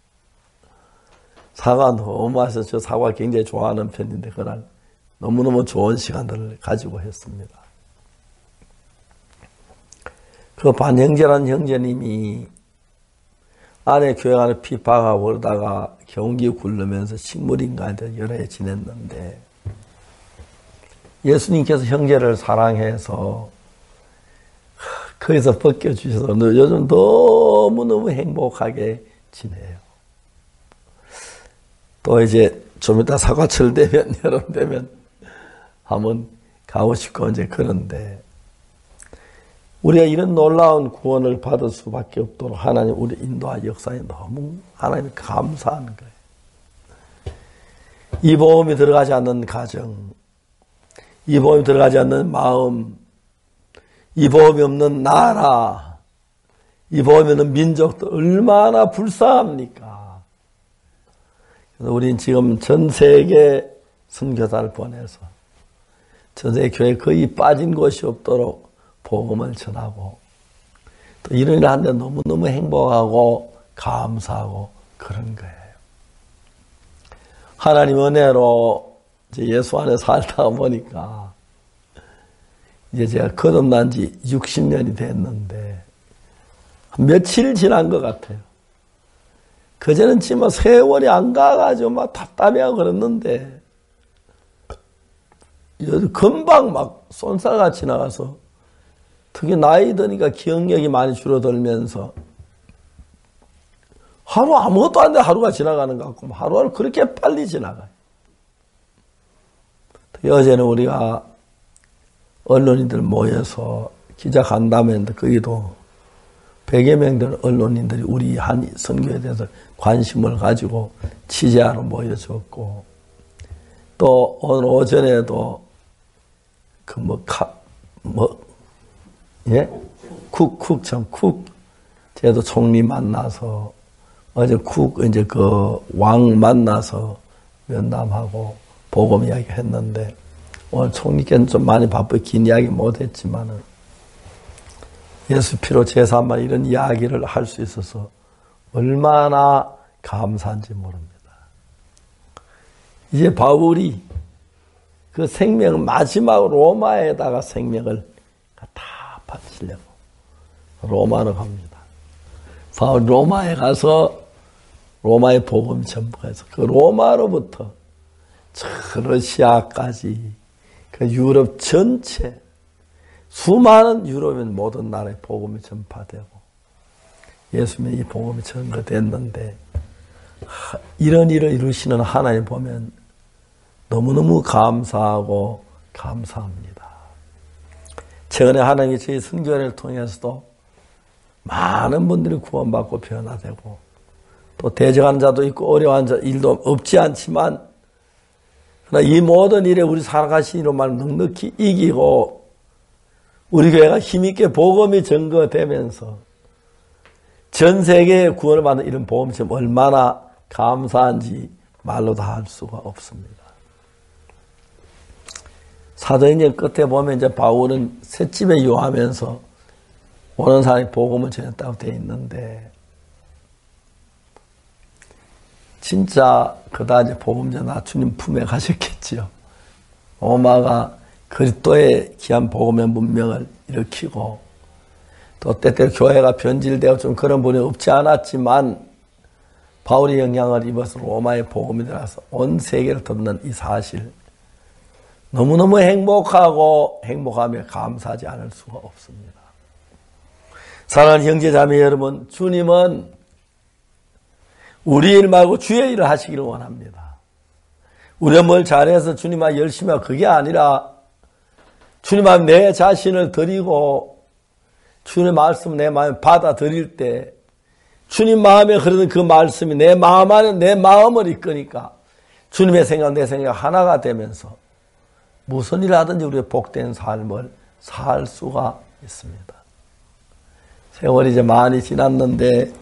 사과 너무 맛있어서 저 사과 굉장히 좋아하는 편인데 그날 너무너무 좋은 시간들을 가지고 했습니다. 그 반형제라는 형제님이 아내 교회 안에 피파가 오르다가 경기 굴르면서 식물인간에 대해 여러 해 지냈는데 예수님께서 형제를 사랑해서 거기서 벗겨주셔서 요즘 너무너무 행복하게 지내요. 또 이제 좀 이따 사과철 되면 여름 되면 한번 가고 싶고 이제 그런데 우리가 이런 놀라운 구원을 받을 수밖에 없도록 하나님 우리 인도와 역사에 너무 하나님 감사한 거예요. 이 보험이 들어가지 않는 가정, 이 보험이 들어가지 않는 마음, 이 보험이 없는 나라, 이 보험이 없는 민족도 얼마나 불쌍합니까? 그래서 우린 지금 전 세계 선교사를 보내서 전 세계 교회에 거의 빠진 곳이 없도록 복음을 전하고 또 이런 일을 하는데 너무너무 행복하고 감사하고 그런 거예요. 하나님 은혜로 이제 예수 안에 살다 보니까 이제 제가 거듭난 지 육십 년이 됐는데 며칠 지난 것 같아요. 그전엔 지금 세월이 안 가가지고 막 답답해하고 그랬는데 금방 막 쏜살같이 지나가서 특히 나이 드니까 기억력이 많이 줄어들면서 하루 아무것도 안 돼 하루가 지나가는 것 같고 하루하루 그렇게 빨리 지나가요. 어제는 우리가 언론인들 모여서 기자간담회 했는데 거기도 백여 명 되는 언론인들이 우리 한 선교에 대해서 관심을 가지고 취재하러 모여졌고 또 오늘 오전에도 그 뭐 카, 뭐, 예? 쿡, 쿡, 참, 쿡. 쟤도 총리 만나서 어제 쿡, 이제 그 왕 만나서 면담하고 복음 이야기 했는데 오늘 총리께는 좀 많이 바쁘게 긴 이야기 못 했지만은 예수 피로 제삼만 이런 이야기를 할 수 있어서 얼마나 감사한지 모릅니다. 이제 바울이 그 생명 마지막 로마에다가 생명을 다 바치려고 로마로 갑니다. 바울 로마에 가서 로마의 복음 전부해서 그 로마로부터 저 러시아까지 그 유럽 전체 수많은 유럽인 모든 나라에 복음이 전파되고 예수님의 이 복음이 전거됐는데 이런 일을 이루시는 하나님 보면 너무너무 감사하고 감사합니다. 최근에 하나님이 저희 선교회를 통해서도 많은 분들이 구원받고 변화되고 또 대적하는 자도 있고 어려워하는 자 일도 없지 않지만 그러나 이 모든 일에 우리 살아가신 이로 말 넉넉히 이기고 우리 교회가 힘있게 복음이 전거되면서 전 세계에 구원을 받는 이런 복음이 얼마나 감사한지 말로 다 할 수가 없습니다. 사도행전 끝에 보면 이제 바울은 셋집에 유하면서 오는 사람이 복음을 전했다고 되어 있는데 진짜 그다 이제 복음 전하 주님 품에 가셨겠지요. 로마가 그리스도의 귀한 복음의 문명을 일으키고 또 때때로 교회가 변질되어 좀 그런 분이 없지 않았지만 바울의 영향을 입어서 로마의 복음이 들어서 온 세계를 덮는 이 사실 너무너무 행복하고 행복하며 감사하지 않을 수가 없습니다. 사랑하는 형제자매 여러분, 주님은 우리 일 말고 주의 일을 하시기를 원합니다. 우리가 뭘 잘해서 주님과 열심히 하고 그게 아니라 주님 앞에 내 자신을 드리고 주님의 말씀 내 마음에 받아들일 때 주님 마음에 흐르는 그 말씀이 내 마음 안에 내 마음을 이끄니까 주님의 생각 내 생각 하나가 되면서 무슨 일을 하든지 우리의 복된 삶을 살 수가 있습니다. 세월이 이제 많이 지났는데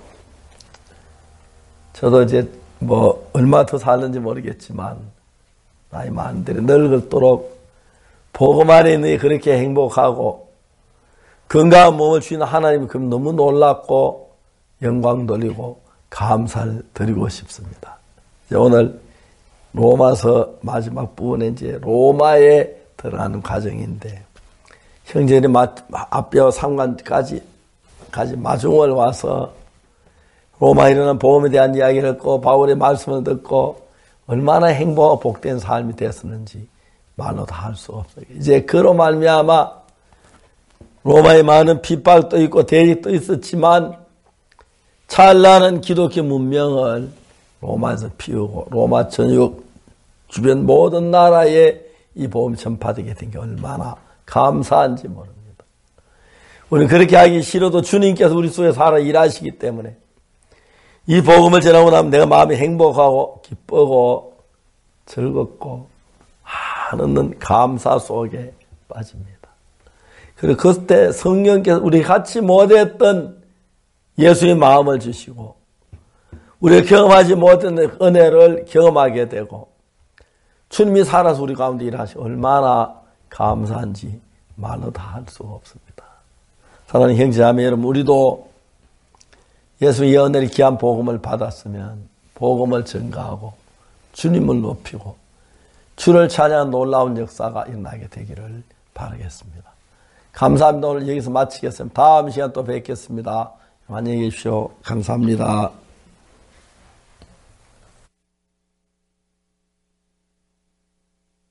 저도 이제 뭐 얼마 더 살는지 모르겠지만 나이 많은 데를 늙을도록 복음 안에 있는 게 그렇게 행복하고 건강한 몸을 주시는 하나님이 그럼 너무 놀랍고 영광 돌리고 감사를 드리고 싶습니다. 이제 오늘 로마서 마지막 부분에 이제 로마에 들어가는 과정인데 형제들이 앞뼈 상관까지 까지 마중을 와서 로마에 일어난 복음에 대한 이야기를 듣고 바울의 말씀을 듣고 얼마나 행복하고 복된 삶이 됐었는지 말로 다 할 수 없어요. 이제 그로 말미암아 로마에 많은 핍박도 있고 대립도 있었지만 찬란한 기독교 문명을 로마에서 피우고 로마 전역 주변 모든 나라에 이 복음이 전파되게 된 게 얼마나 감사한지 모릅니다. 우리는 그렇게 하기 싫어도 주님께서 우리 속에 살아 일하시기 때문에 이 복음을 전하고 나면 내가 마음이 행복하고 기쁘고 즐겁고 한없는 감사 속에 빠집니다. 그리고 그때 성령께서 우리 같이 못했던 예수의 마음을 주시고 우리가 경험하지 못했던 은혜를 경험하게 되고 주님이 살아서 우리 가운데 일하시 얼마나 감사한지 말로 다 할 수가 없습니다. 사랑하는 형제자매 여러분, 우리도 예수의 은혜의 귀한 복음을 받았으면 복음을 전가하고 주님을 높이고 주를 찬양하는 놀라운 역사가 일어나게 되기를 바라겠습니다. 감사합니다. 오늘 여기서 마치겠습니다. 다음 시간 또 뵙겠습니다. 안녕히 계십시오. 감사합니다.